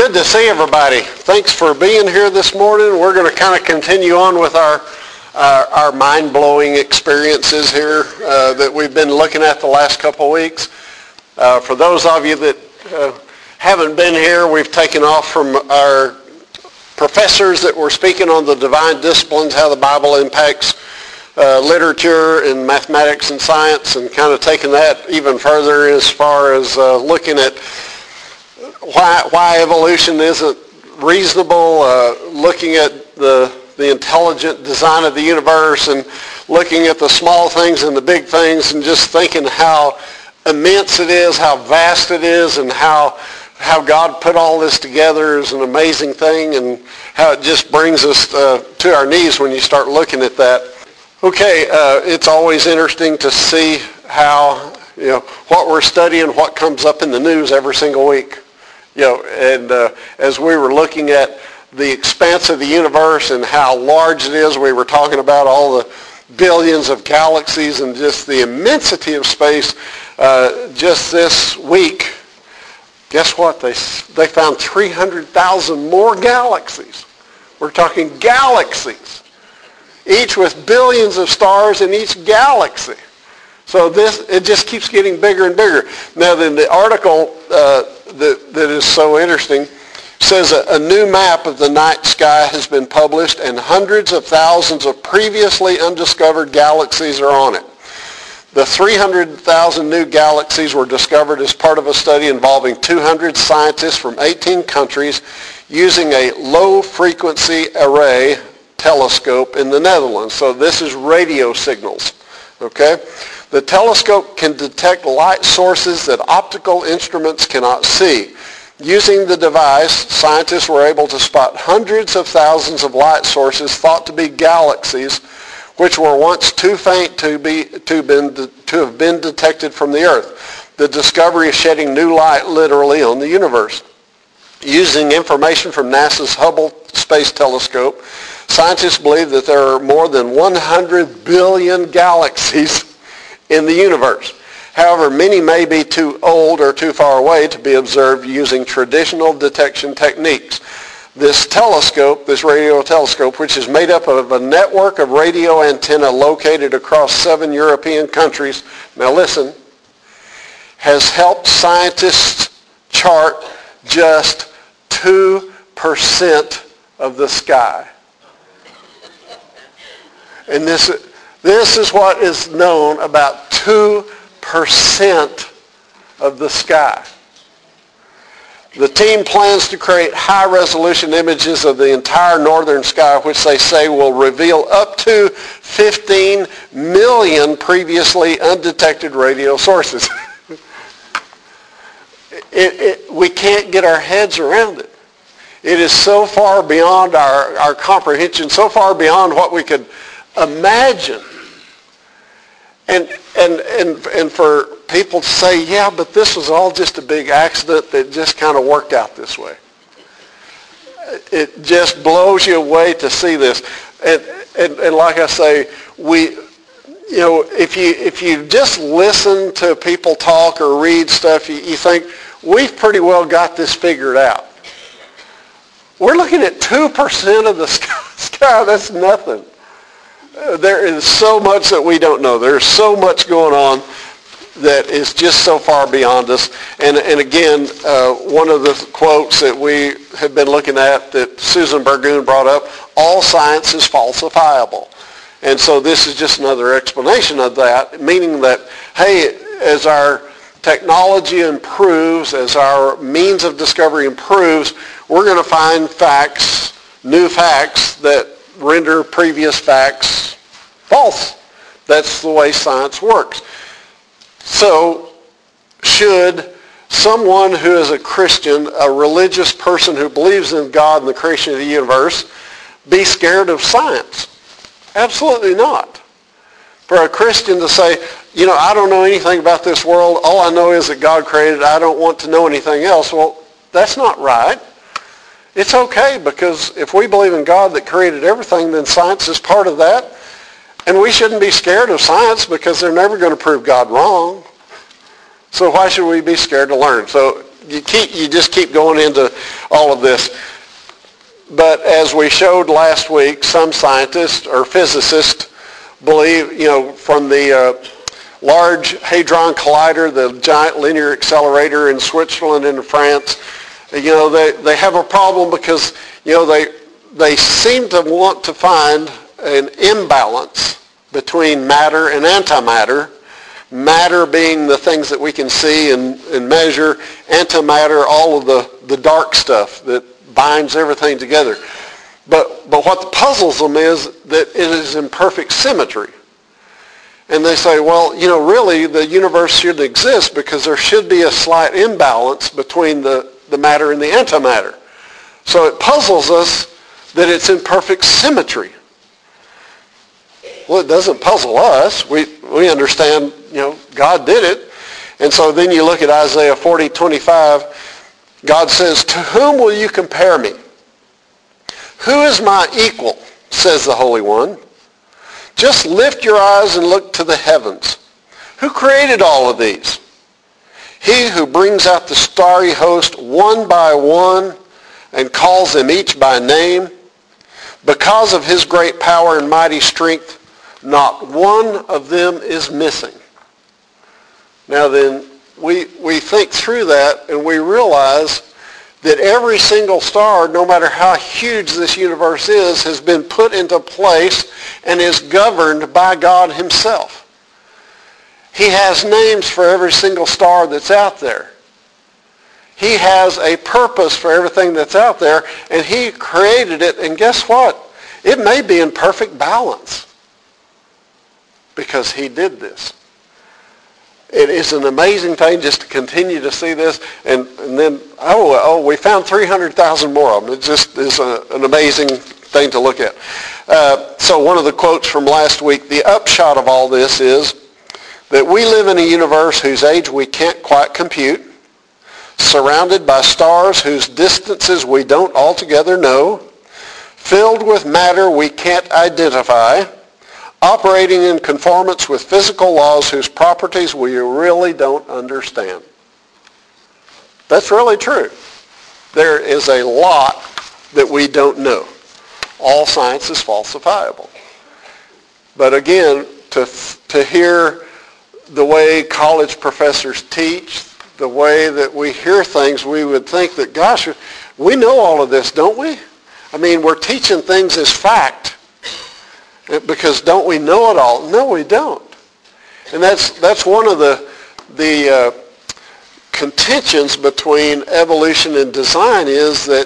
Good to see everybody. Thanks for being here this morning. We're going to kind of continue on with our mind-blowing experiences here that we've been looking at the last couple of weeks. For those of you that haven't been here, we've taken off from our professors that were speaking on the divine disciplines, how the Bible impacts literature and mathematics and science, and kind of taken that even further as far as looking at why evolution isn't reasonable, looking at the intelligent design of the universe and looking at the small things and the big things and just thinking how immense it is, how vast it is, and how God put all this together is an amazing thing, and how it just brings us to our knees when you start looking at that. Okay, it's always interesting to see how, what we're studying, what comes up in the news every single week. And as we were looking at the expanse of the universe and how large it is, we were talking about all the billions of galaxies and just the immensity of space. Just this week, guess what? They found 300,000 more galaxies. We're talking galaxies, each with billions of stars in each galaxy. So it just keeps getting bigger and bigger. Now, then the article that is so interesting says a new map of the night sky has been published, and hundreds of thousands of previously undiscovered galaxies are on it. The 300,000 new galaxies were discovered as part of a study involving 200 scientists from 18 countries using a low-frequency array telescope in the Netherlands. So this is radio signals, okay? The telescope can detect light sources that optical instruments cannot see. Using the device, scientists were able to spot hundreds of thousands of light sources thought to be galaxies, which were once too faint to have been detected from the Earth. The discovery is shedding new light literally on the universe. Using information from NASA's Hubble Space Telescope, scientists believe that there are more than 100 billion galaxies in the universe. However, many may be too old or too far away to be observed using traditional detection techniques. This telescope, this radio telescope, which is made up of a network of radio antenna located across 7 European countries, now listen, has helped scientists chart just 2% of the sky. And this is what is known about 2% of the sky. The team plans to create high-resolution images of the entire northern sky, which they say will reveal up to 15 million previously undetected radio sources. We can't get our heads around it. It is so far beyond our comprehension, so far beyond what we could imagine. And for people to say, yeah, but this was all just a big accident that just kind of worked out this way. It just blows you away to see this. And like I say, if you just listen to people talk or read stuff, you think, we've pretty well got this figured out. We're looking at 2% of the sky. That's nothing. There is so much that we don't know. There's so much going on that is just so far beyond us. And again, one of the quotes that we have been looking at that Susan Burgoon brought up, all science is falsifiable. And so this is just another explanation of that, meaning that, hey, as our technology improves, as our means of discovery improves, we're going to find facts, new facts that render previous facts false. That's the way science works. So should someone who is a Christian, a religious person who believes in God and the creation of the universe, be scared of science? Absolutely not. For a Christian to say, I don't know anything about this world. All I know is that God created it. I don't want to know anything else. Well, that's not right. It's okay, because if we believe in God that created everything, then science is part of that. And we shouldn't be scared of science, because they're never going to prove God wrong. So why should we be scared to learn? So you just keep going into all of this. But as we showed last week, some scientists or physicists believe, from the Large Hadron Collider, the giant linear accelerator in Switzerland and in France, they have a problem because, they seem to want to find an imbalance between matter and antimatter. Matter being the things that we can see and measure, antimatter, all of the dark stuff that binds everything together. But what puzzles them is that it is in perfect symmetry. And they say, well, really the universe shouldn't exist because there should be a slight imbalance between the matter and the antimatter. So it puzzles us that it's in perfect symmetry. Well, it doesn't puzzle us. We understand, God did it. And so then you look at Isaiah 40:25. God says, to whom will you compare me? Who is my equal, says the Holy One. Just lift your eyes and look to the heavens. Who created all of these? He who brings out the starry host one by one and calls them each by name. Because of his great power and mighty strength, not one of them is missing. Now then, we think through that and we realize that every single star, no matter how huge this universe is, has been put into place and is governed by God himself. He has names for every single star that's out there. He has a purpose for everything that's out there, and he created it, and guess what? It may be in perfect balance because he did this. It is an amazing thing just to continue to see this, and then, we found 300,000 more of them. It just is an amazing thing to look at. So one of the quotes from last week, the upshot of all this is that we live in a universe whose age we can't quite compute, surrounded by stars whose distances we don't altogether know, filled with matter we can't identify, operating in conformance with physical laws whose properties we really don't understand. That's really true. There is a lot that we don't know. All science is falsifiable. But again, to hear the way college professors teach, the way that we hear things, we would think that, gosh, we know all of this, don't we? I mean, we're teaching things as fact. Because don't we know it all? No, we don't. And that's one of the contentions between evolution and design is that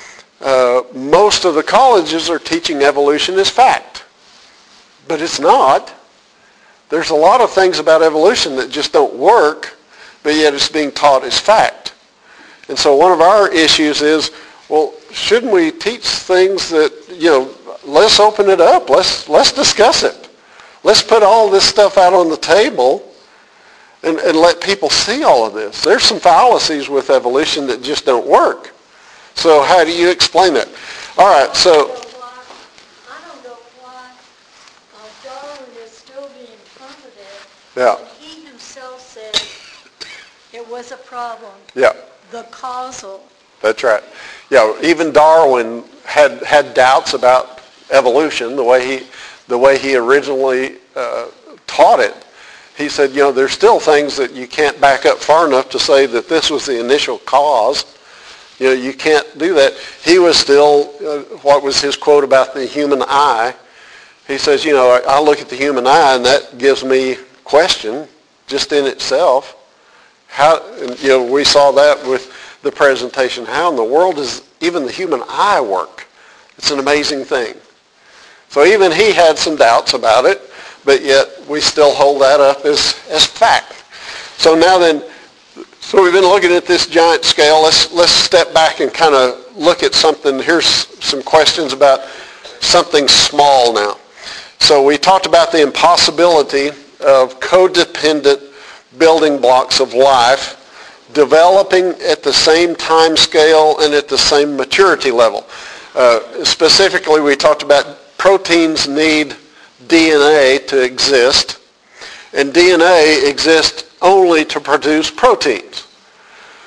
most of the colleges are teaching evolution as fact. But it's not. There's a lot of things about evolution that just don't work, but yet it's being taught as fact. And so one of our issues is, well, shouldn't we teach things that, let's open it up. Let's discuss it. Let's put all this stuff out on the table and let people see all of this. There's some fallacies with evolution that just don't work. So how do you explain that? All right, so... I don't know why Darwin is still being comforted. Yeah. And he himself said it was a problem. Yeah. The causal. That's right. Yeah, even Darwin had doubts about evolution, the way he originally taught it. He said, there's still things that you can't back up far enough to say that this was the initial cause. You can't do that. He was still, what was his quote about the human eye? He says, I look at the human eye and that gives me question just in itself. How, we saw that with the presentation. How in the world does even the human eye work? It's an amazing thing. So even he had some doubts about it, but yet we still hold that up as fact. So now then, so we've been looking at this giant scale. Let's step back and kind of look at something. Here's some questions about something small now. So we talked about the impossibility of codependent building blocks of life developing at the same time scale and at the same maturity level. Specifically, we talked about proteins need DNA to exist, and DNA exists only to produce proteins.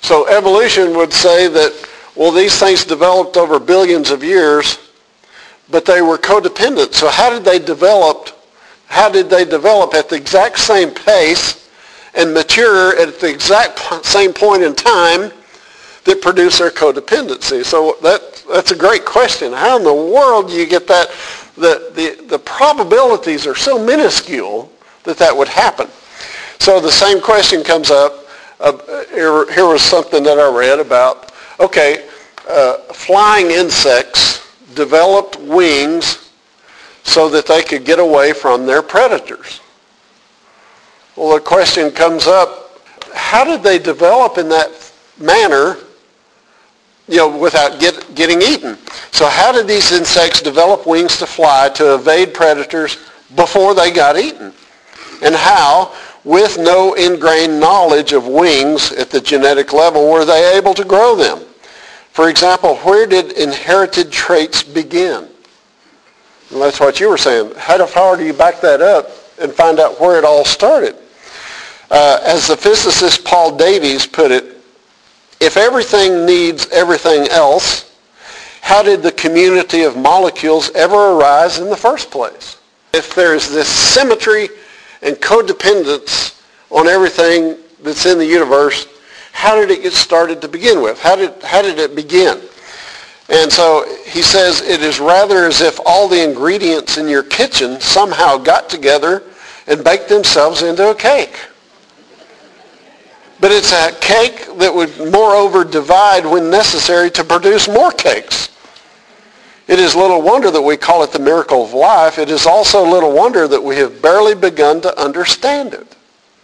So evolution would say that, well, these things developed over billions of years, but they were codependent. So how did they develop at the exact same pace and mature at the exact same point in time that produce their codependency? So that's a great question. How in the world do you get that? The probabilities are so minuscule that would happen. So the same question comes up. Here was something that I read about. Okay, flying insects developed wings so that they could get away from their predators. Well, the question comes up, how did they develop in that manner, without getting eaten? So how did these insects develop wings to fly to evade predators before they got eaten? And how, with no ingrained knowledge of wings at the genetic level, were they able to grow them? For example, where did inherited traits begin? And that's what you were saying. How far do you back that up and find out where it all started? As the physicist Paul Davies put it, if everything needs everything else, how did the community of molecules ever arise in the first place? If there's this symmetry and codependence on everything that's in the universe, how did it get started to begin with? How did it begin? And so he says it is rather as if all the ingredients in your kitchen somehow got together and baked themselves into a cake. But it's a cake that would moreover divide when necessary to produce more cakes. It is little wonder that we call it the miracle of life. It is also little wonder that we have barely begun to understand it.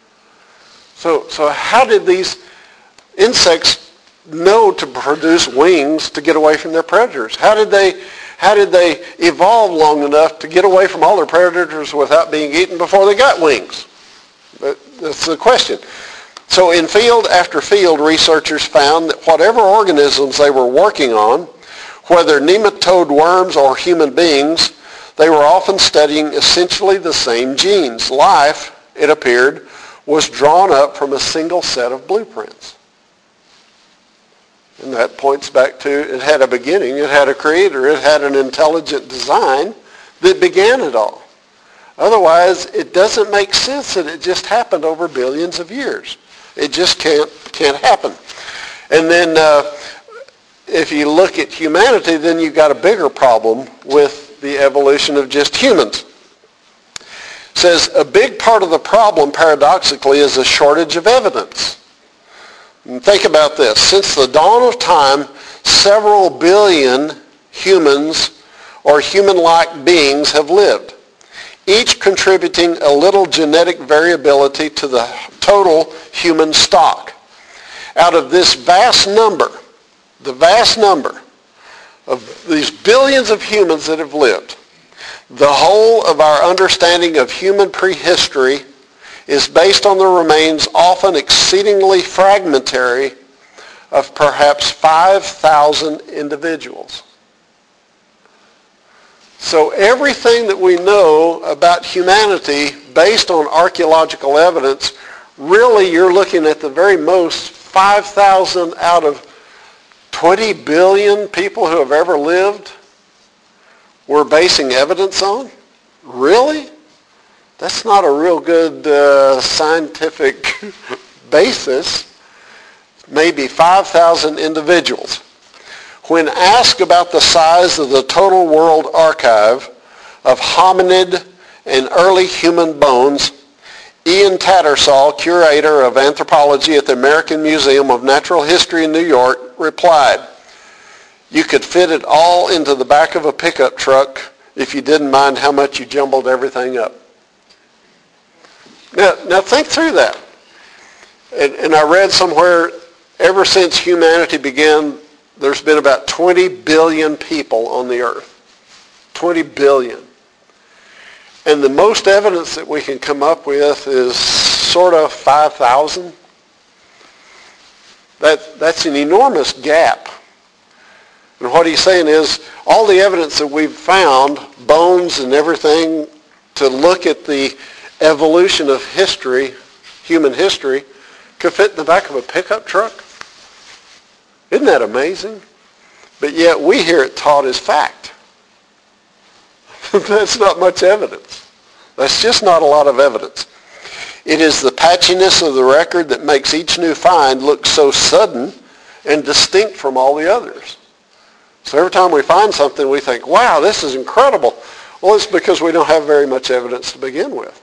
So how did these insects know to produce wings to get away from their predators? How did they evolve long enough to get away from all their predators without being eaten before they got wings? That's the question. So in field after field, researchers found that whatever organisms they were working on, whether nematode worms or human beings, they were often studying essentially the same genes. Life, it appeared, was drawn up from a single set of blueprints. And that points back to it had a beginning, it had a creator, it had an intelligent design that began it all. Otherwise, it doesn't make sense that it just happened over billions of years. It just can't happen. And then if you look at humanity, then you've got a bigger problem with the evolution of just humans. It says a big part of the problem, paradoxically, is a shortage of evidence. And think about this. Since the dawn of time, several billion humans or human-like beings have lived, each contributing a little genetic variability to the total human stock. Out of this vast number, the vast number of these billions of humans that have lived, the whole of our understanding of human prehistory is based on the remains, often exceedingly fragmentary, of perhaps 5,000 individuals. So everything that we know about humanity based on archaeological evidence, really you're looking at the very most 5,000 out of 20 billion people who have ever lived we're basing evidence on? Really? That's not a real good scientific basis. Maybe 5,000 individuals. When asked about the size of the total world archive of hominid and early human bones, Ian Tattersall, curator of anthropology at the American Museum of Natural History in New York, replied, "You could fit it all into the back of a pickup truck if you didn't mind how much you jumbled everything up." Now think through that. And I read somewhere, ever since humanity began, there's been about 20 billion people on the earth. 20 billion. And the most evidence that we can come up with is sort of 5,000. That's an enormous gap. And what he's saying is all the evidence that we've found, bones and everything, to look at the evolution of history, human history, could fit in the back of a pickup truck. Isn't that amazing? But yet we hear it taught as fact. That's not much evidence. That's just not a lot of evidence. It is the patchiness of the record that makes each new find look so sudden and distinct from all the others. So every time we find something, we think, wow, this is incredible. Well, it's because we don't have very much evidence to begin with.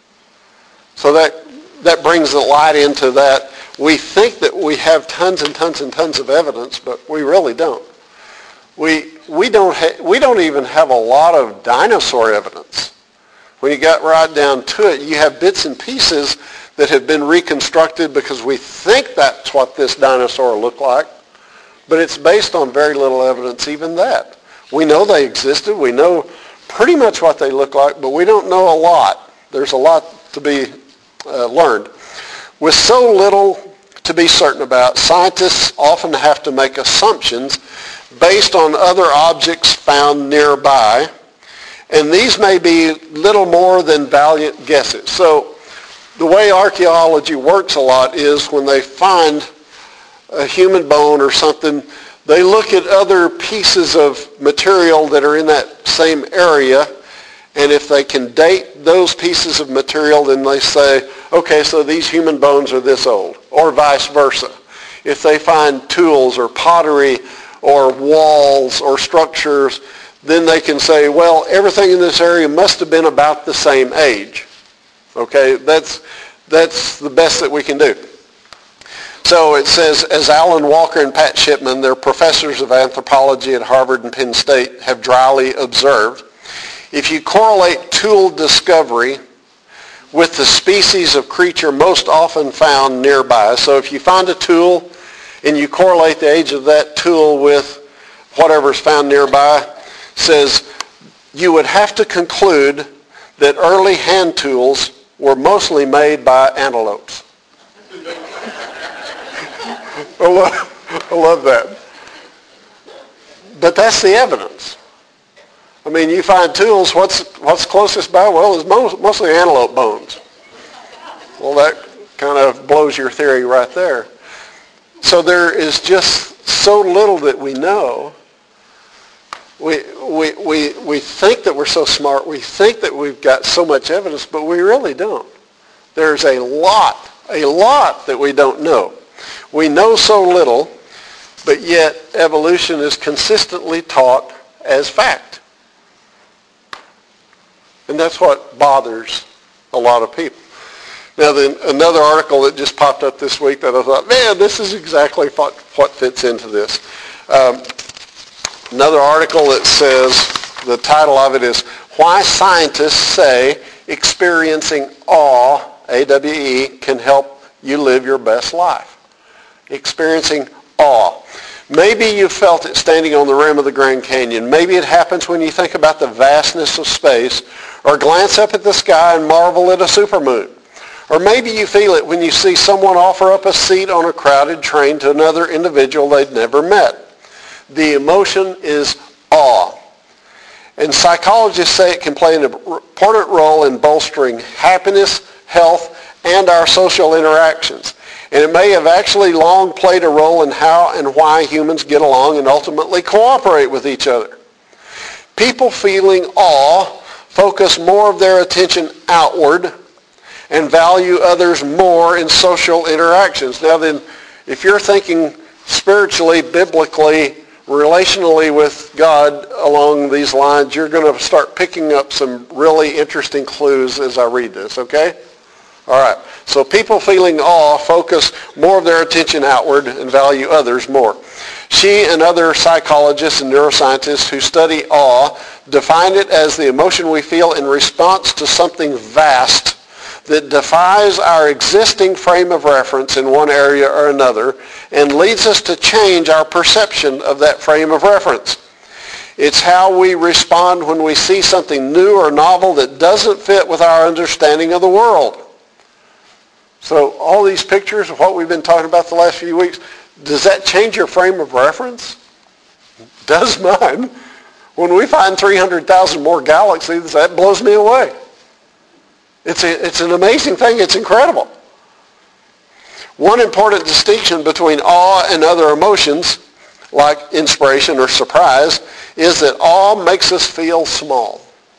So that brings the light into that. We think that we have tons and tons and tons of evidence, but we really don't. We don't even have a lot of dinosaur evidence. When you got right down to it, you have bits and pieces that have been reconstructed because we think that's what this dinosaur looked like, but it's based on very little evidence, even that. We know they existed. We know pretty much what they look like, but we don't know a lot. There's a lot to be learned. With so little to be certain about, scientists often have to make assumptions based on other objects found nearby, and these may be little more than valiant guesses. So the way archaeology works a lot is when they find a human bone or something, they look at other pieces of material that are in that same area, and if they can date those pieces of material, then they say, okay, so these human bones are this old, or vice versa. If they find tools or pottery or walls or structures, then they can say, well, everything in this area must have been about the same age. Okay, that's the best that we can do. So it says, as Alan Walker and Pat Shipman, they're professors of anthropology at Harvard and Penn State, have dryly observed, if you correlate tool discovery with the species of creature most often found nearby, so if you find a tool and you correlate the age of that tool with whatever's found nearby, says you would have to conclude that early hand tools were mostly made by antelopes. I love that. But that's the evidence. I mean, you find tools, what's closest by? Well, it's mostly antelope bones. Well, that kind of blows your theory right there. So there is just so little that we know. We think that we're so smart. We think that we've got so much evidence, but we really don't. There's a lot that we don't know. We know so little, but yet evolution is consistently taught as fact. And that's what bothers a lot of people. Now, then another article that just popped up this week that I thought, man, this is exactly what fits into this. Another article that says, the title of it is, Why Scientists Say Experiencing Awe, A-W-E, Can Help You Live Your Best Life. Experiencing awe. Maybe you felt it standing on the rim of the Grand Canyon. Maybe it happens when you think about the vastness of space, or glance up at the sky and marvel at a supermoon. Or maybe you feel it when you see someone offer up a seat on a crowded train to another individual they'd never met. The emotion is awe. And psychologists say it can play an important role in bolstering happiness, health, and our social interactions. And it may have actually long played a role in how and why humans get along and ultimately cooperate with each other. People feeling awe focus more of their attention outward and value others more in social interactions. Now then, if you're thinking spiritually, biblically, relationally with God along these lines, you're going to start picking up some really interesting clues as I read this, okay? All right. So people feeling awe focus more of their attention outward and value others more. She and other psychologists and neuroscientists who study awe define it as the emotion we feel in response to something vast that defies our existing frame of reference in one area or another and leads us to change our perception of that frame of reference. It's how we respond when we see something new or novel that doesn't fit with our understanding of the world. So all these pictures of what we've been talking about the last few weeks, does that change your frame of reference? Does mine. When we find 300,000 more galaxies, that blows me away. It's an amazing thing. It's incredible. One important distinction between awe and other emotions, like inspiration or surprise, is that awe makes us feel small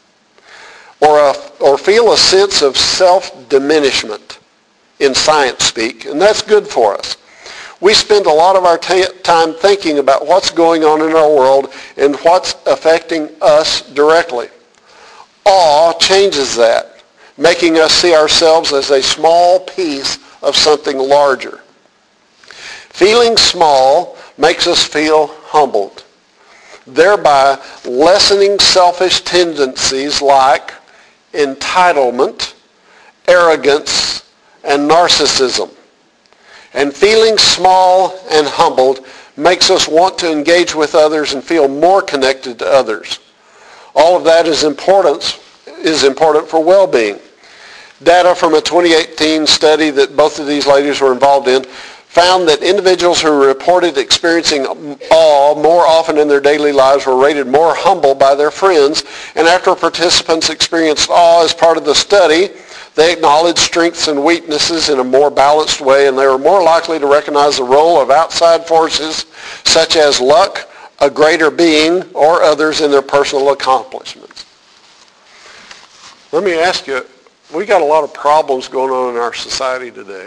or feel a sense of self-diminishment in science speak, and that's good for us. We spend a lot of our time thinking about what's going on in our world and what's affecting us directly. Awe changes that, making us see ourselves as a small piece of something larger. Feeling small makes us feel humbled, thereby lessening selfish tendencies like entitlement, arrogance, and narcissism. And feeling small and humbled makes us want to engage with others and feel more connected to others. All of that is important for well-being. Data from a 2018 study that both of these ladies were involved in found that individuals who reported experiencing awe more often in their daily lives were rated more humble by their friends. And after participants experienced awe as part of the study, they acknowledged strengths and weaknesses in a more balanced way, and they were more likely to recognize the role of outside forces such as luck, a greater being, or others in their personal accomplishments. Let me ask you, we got a lot of problems going on in our society today.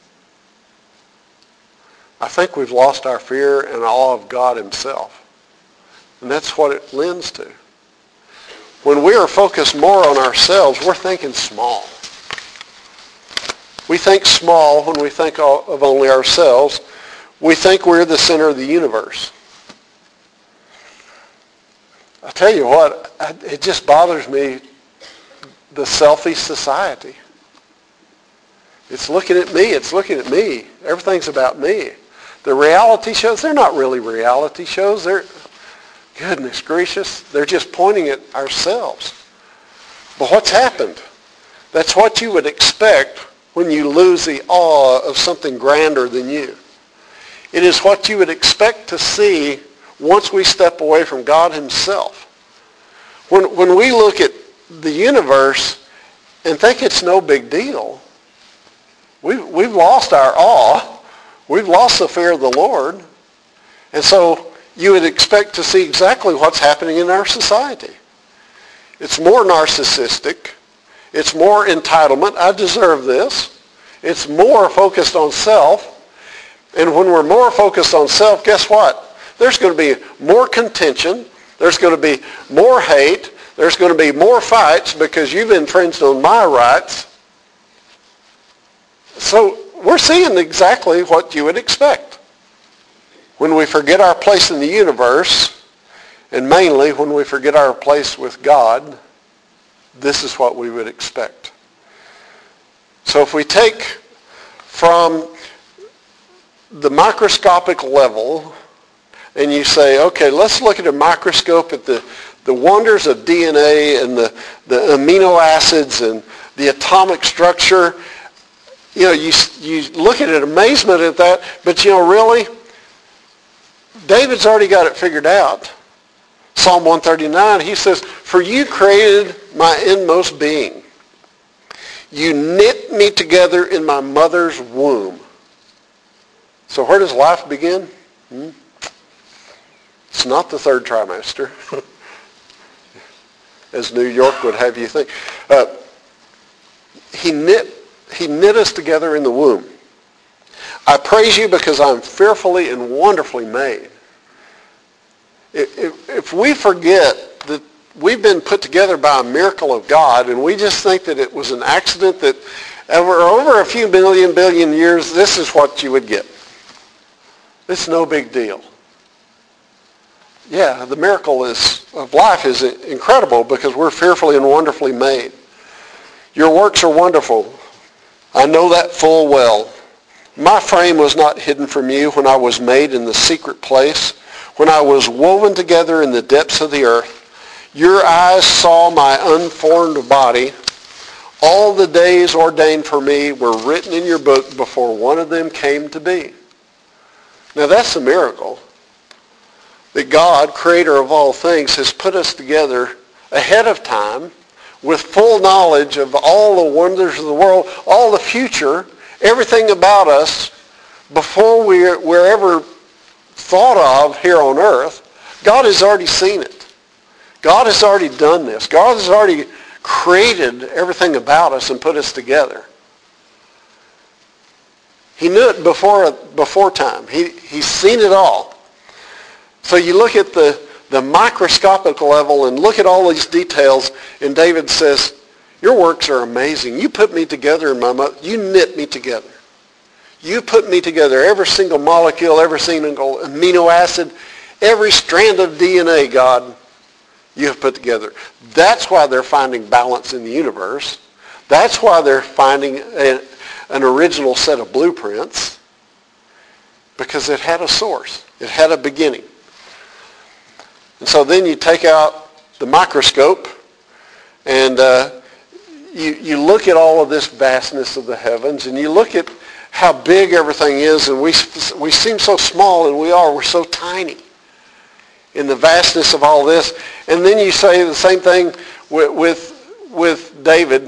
I think we've lost our fear and awe of God himself. And that's what it lends to. When we are focused more on ourselves, we're thinking small. We think small when we think of only ourselves. We think we're the center of the universe. I tell you what, it just bothers me, the selfish society. It's looking at me. It's looking at me. Everything's about me. The reality shows, they're not really reality shows. They're, goodness gracious, they're just pointing at ourselves. But what's happened? That's what you would expect when you lose the awe of something grander than you. It is what you would expect to see once we step away from God himself. When we look at the universe and think it's no big deal, we've lost our awe. We've lost the fear of the Lord. And so you would expect to see exactly what's happening in our society. It's more narcissistic. It's more entitlement. I deserve this. It's more focused on self. And when we're more focused on self, guess what? There's going to be more contention. There's going to be more hate. There's going to be more fights because you've infringed on my rights. So we're seeing exactly what you would expect. When we forget our place in the universe, and mainly when we forget our place with God, this is what we would expect. So if we take from the microscopic level and you say, okay, let's look at a microscope at the wonders of DNA and the amino acids and the atomic structure, you know, you look at it in amazement at that, but you know, really, David's already got it figured out. Psalm 139, he says, "For you created my inmost being. You knit me together in my mother's womb." So where does life begin? It's not the third trimester, as New York would have you think. He knit us together in the womb. I praise you because I'm fearfully and wonderfully made. If we forget that we've been put together by a miracle of God and we just think that it was an accident, that over a few billion years, this is what you would get. It's no big deal. Yeah, the miracle of life is incredible because we're fearfully and wonderfully made. Your works are wonderful. I know that full well. My frame was not hidden from you when I was made in the secret place, when I was woven together in the depths of the earth. Your eyes saw my unformed body. All the days ordained for me were written in your book before one of them came to be. Now that's a miracle. That God, creator of all things, has put us together ahead of time with full knowledge of all the wonders of the world, all the future, everything about us before we're ever thought of here on earth, God has already seen it. God has already done this. God has already created everything about us and put us together. He knew it before time. He's seen it all. So you look at the microscopic level and look at all these details, and David says, your works are amazing. You put me together in my mother. You knit me together. You put me together. Every single molecule, every single amino acid, every strand of DNA, God, you have put together. That's why they're finding balance in the universe. That's why they're finding an original set of blueprints, because it had a source. It had a beginning. And so then you take out the microscope and you look at all of this vastness of the heavens, and you look at how big everything is, and we seem so small, and we're so tiny in the vastness of all this. And then you say the same thing with David.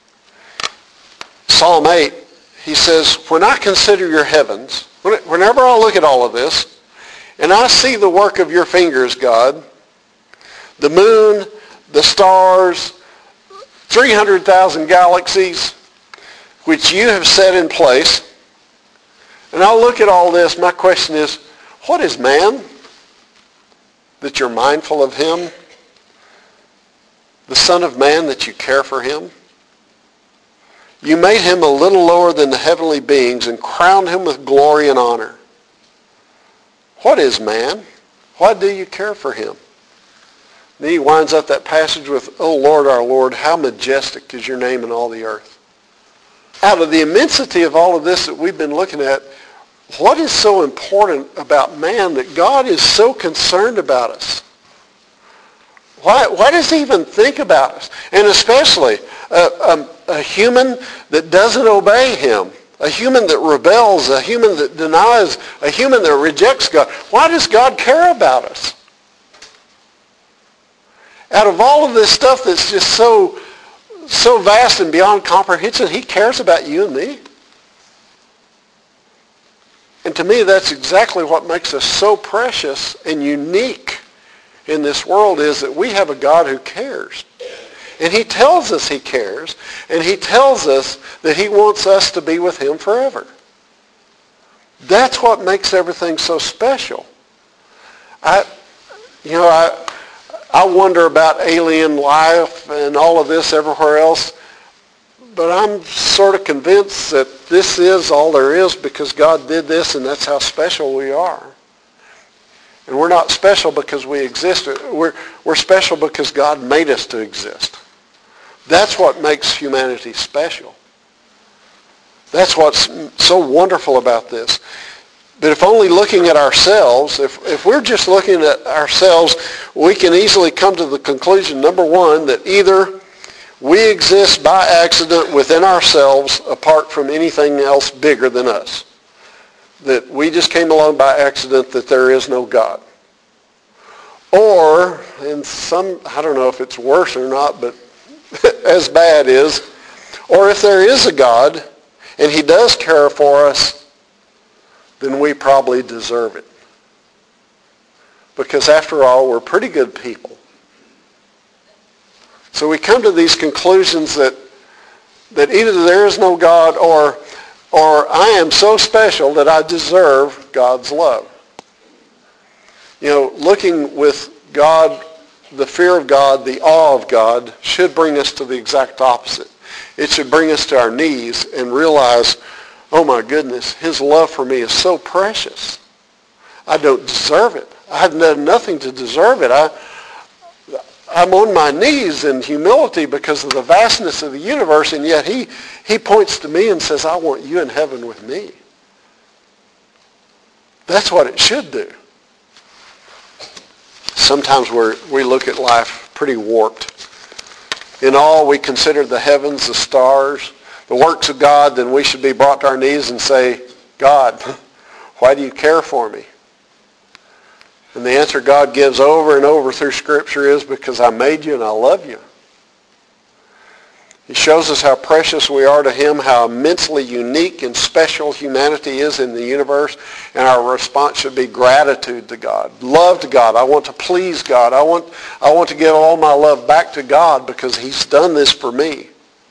Psalm 8, he says, when I consider your heavens, whenever I look at all of this, and I see the work of your fingers, God, the moon, the stars, 300,000 galaxies, which you have set in place, and I look at all this, my question is, what is man that you're mindful of him? The Son of Man that you care for him? You made him a little lower than the heavenly beings and crowned him with glory and honor. What is man? Why do you care for him? Then he winds up that passage with, O Lord, our Lord, how majestic is your name in all the earth. Out of the immensity of all of this that we've been looking at, what is so important about man that God is so concerned about us? Why does he even think about us? And especially a human that doesn't obey him, a human that rebels, a human that denies, a human that rejects God. Why does God care about us? Out of all of this stuff that's just so vast and beyond comprehension, he cares about you and me. And to me, that's exactly what makes us so precious and unique in this world, is that we have a God who cares. And he tells us he cares, and he tells us that he wants us to be with him forever. That's what makes everything so special. I wonder about alien life and all of this everywhere else, but I'm sort of convinced that this is all there is because God did this, and that's how special we are. And we're not special because we exist. We're special because God made us to exist. That's what makes humanity special. That's what's so wonderful about this. But if only looking at ourselves, if we're just looking at ourselves, we can easily come to the conclusion, number one, that either we exist by accident within ourselves apart from anything else bigger than us. That we just came along by accident, that there is no God. Or, and I don't know if it's worse or not, but as bad is, or if there is a God and he does care for us, then we probably deserve it. Because after all, we're pretty good people. So we come to these conclusions that either there is no God or I am so special that I deserve God's love. You know, looking with God, the fear of God, the awe of God should bring us to the exact opposite. It should bring us to our knees and realize, oh my goodness, his love for me is so precious. I don't deserve it. I have done nothing to deserve it. I'm on my knees in humility because of the vastness of the universe, and yet he points to me and says, I want you in heaven with me. That's what it should do. Sometimes we look at life pretty warped. In all, we consider the heavens, the stars, the works of God, then we should be brought to our knees and say, God, why do you care for me? And the answer God gives over and over through Scripture is, because I made you and I love you. He shows us how precious we are to him, how immensely unique and special humanity is in the universe, and our response should be gratitude to God, love to God. I want to please God. I want to give all my love back to God because he's done this for me.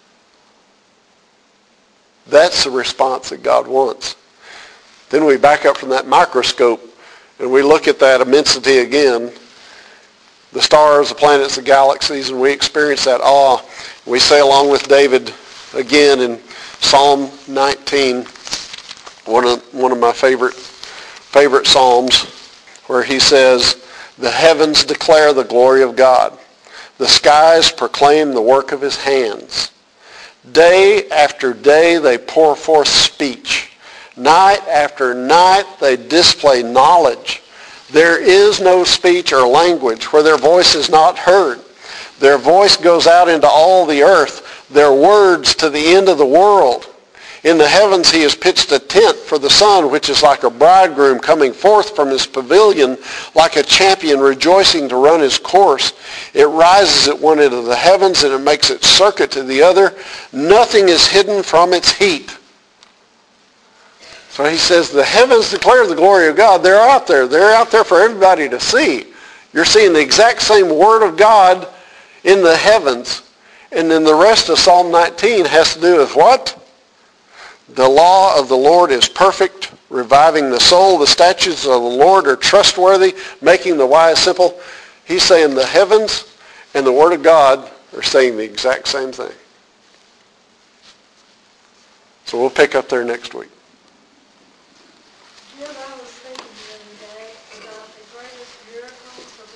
That's the response that God wants. Then we back up from that microscope and we look at that immensity again, the stars, the planets, the galaxies, and we experience that awe. We say along with David again in Psalm 19, one of my favorite psalms, where he says, "The heavens declare the glory of God. The skies proclaim the work of his hands. Day after day they pour forth speech. Night after night they display knowledge. There is no speech or language where their voice is not heard. Their voice goes out into all the earth, their words to the end of the world. In the heavens he has pitched a tent for the sun, which is like a bridegroom coming forth from his pavilion, like a champion rejoicing to run his course. It rises at one end of the heavens, and it makes its circuit to the other. Nothing is hidden from its heat." So he says the heavens declare the glory of God. They're out there. They're out there for everybody to see. You're seeing the exact same word of God in the heavens. And then the rest of Psalm 19 has to do with what? The law of the Lord is perfect, reviving the soul. The statutes of the Lord are trustworthy, making the wise simple. He's saying the heavens and the Word of God are saying the exact same thing. So we'll pick up there next week. Jim, I was thinking the other day about the greatest miracles of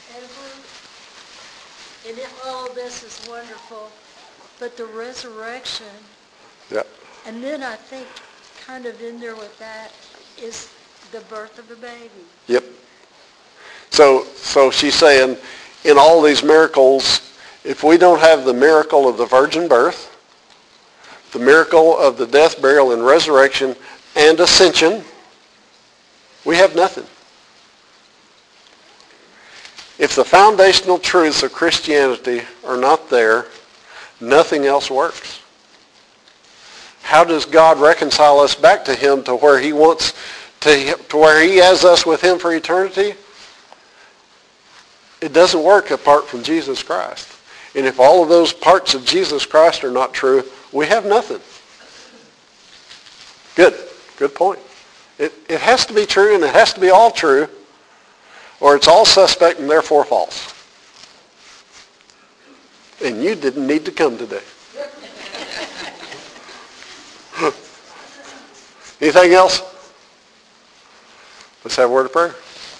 ever. And all this is wonderful, but the resurrection. Yeah. And then I think kind of in there with that is the birth of a baby. Yep. So she's saying in all these miracles, if we don't have the miracle of the virgin birth, the miracle of the death, burial, and resurrection, and ascension, we have nothing. If the foundational truths of Christianity are not there, nothing else works. How does God reconcile us back to him to where he wants to where he has us with him for eternity? It doesn't work apart from Jesus Christ. And if all of those parts of Jesus Christ are not true, we have nothing. Good point. It has to be true, and it has to be all true, or it's all suspect and therefore false. And you didn't need to come today. Anything else? Let's have a word of prayer.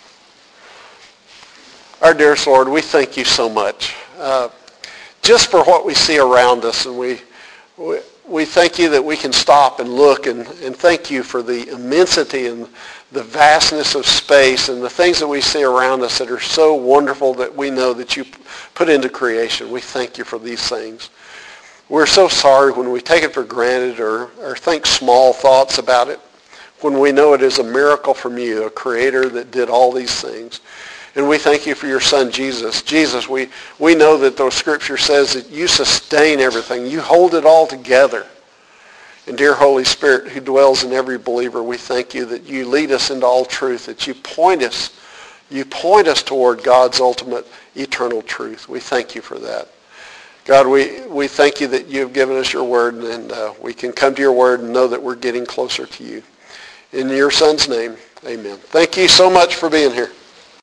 Our dearest Lord, we thank you so much just for what we see around us, and we thank you that we can stop and look, and thank you for the immensity and the vastness of space and the things that we see around us that are so wonderful that we know that you put into creation. We thank you for these things. We're so sorry when we take it for granted or think small thoughts about it, when we know it is a miracle from you, a creator that did all these things. And we thank you for your son, Jesus. Jesus, we know that the scripture says that you sustain everything. You hold it all together. And dear Holy Spirit, who dwells in every believer, we thank you that you lead us into all truth, that you point us toward God's ultimate eternal truth. We thank you for that. God, we thank you that you've given us your word, and we can come to your word and know that we're getting closer to you. In your son's name, amen. Thank you so much for being here.